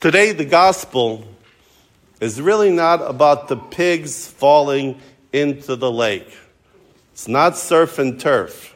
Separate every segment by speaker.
Speaker 1: Today, the gospel is really not about the pigs falling into the lake. It's not surf and turf.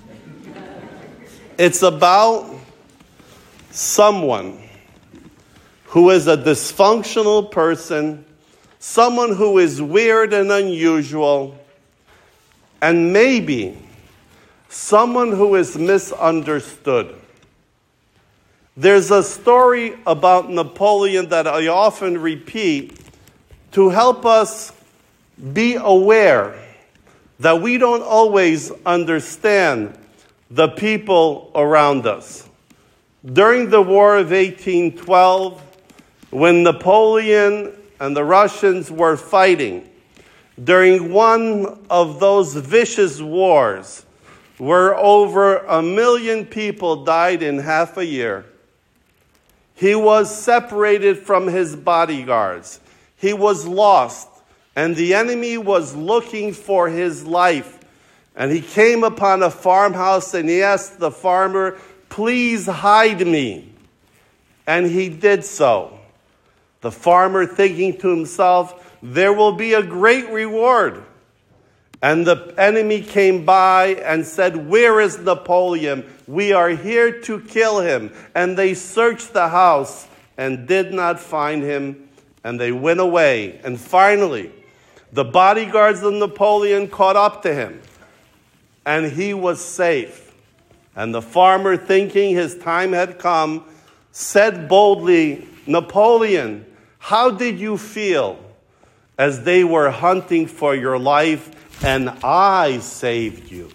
Speaker 1: It's about someone who is a dysfunctional person, someone who is weird and unusual, and maybe someone who is misunderstood. There's a story about Napoleon that I often repeat to help us be aware that we don't always understand the people around us. During the War of 1812, when Napoleon and the Russians were fighting, during one of those vicious wars, where over 1 million people died in half a year, he was separated from his bodyguards. He was lost, and the enemy was looking for his life. And he came upon a farmhouse, and he asked the farmer, "Please hide me." And he did so. The farmer, thinking to himself, there will be a great reward. And the enemy came by and said, "Where is Napoleon? We are here to kill him." And they searched the house and did not find him, and they went away. And finally, the bodyguards of Napoleon caught up to him, and he was safe. And the farmer, thinking his time had come, said boldly, "Napoleon, how did you feel as they were hunting for your life and I saved you?"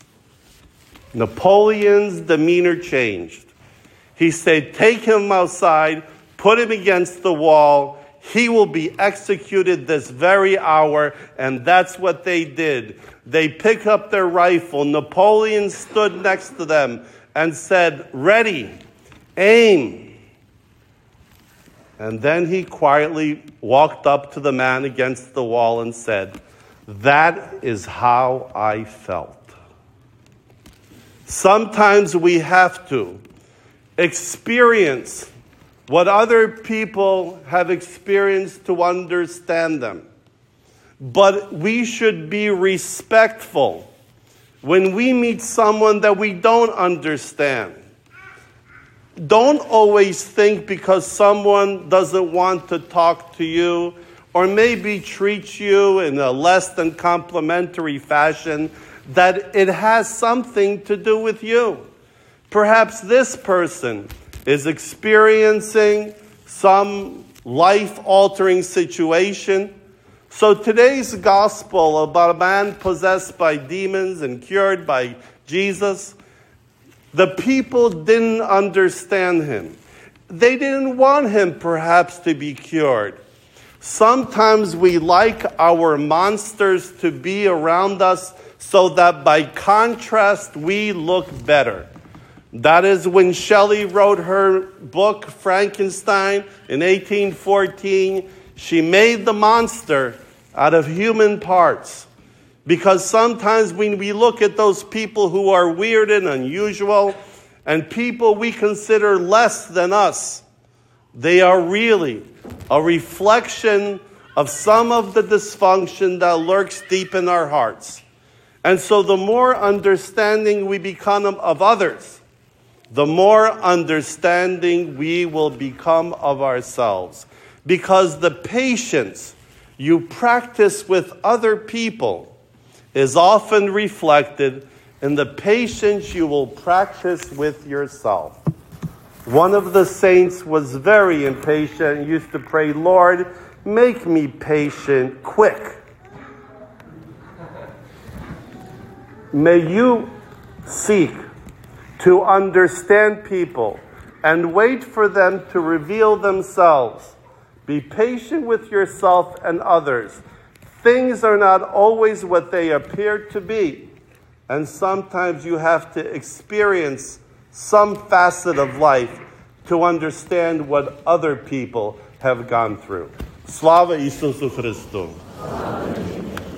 Speaker 1: Napoleon's demeanor changed. He said, "Take him outside, put him against the wall. He will be executed this very hour." And that's what they did. They picked up their rifle. Napoleon stood next to them and said, "Ready, aim." And then he quietly walked up to the man against the wall and said, "That is how I felt." Sometimes we have to experience what other people have experienced to understand them. But we should be respectful when we meet someone that we don't understand. Don't always think because someone doesn't want to talk to you or maybe treat you in a less than complimentary fashion that it has something to do with you. Perhaps this person is experiencing some life-altering situation. So today's gospel about a man possessed by demons and cured by Jesus, the people didn't understand him. They didn't want him perhaps to be cured. Sometimes we like our monsters to be around us so that by contrast we look better. That is when Shelley wrote her book, Frankenstein, in 1814. She made the monster out of human parts. Because sometimes when we look at those people who are weird and unusual, and people we consider less than us, they are really a reflection of some of the dysfunction that lurks deep in our hearts. And so the more understanding we become of others, the more understanding we will become of ourselves. Because the patience you practice with other people is often reflected in the patience you will practice with yourself. One of the saints was very impatient and used to pray, "Lord, make me patient quick." May you seek to understand people and wait for them to reveal themselves. Be patient with yourself and others. Things are not always what they appear to be. And sometimes you have to experience some facet of life to understand what other people have gone through. Slava Isusu Christu.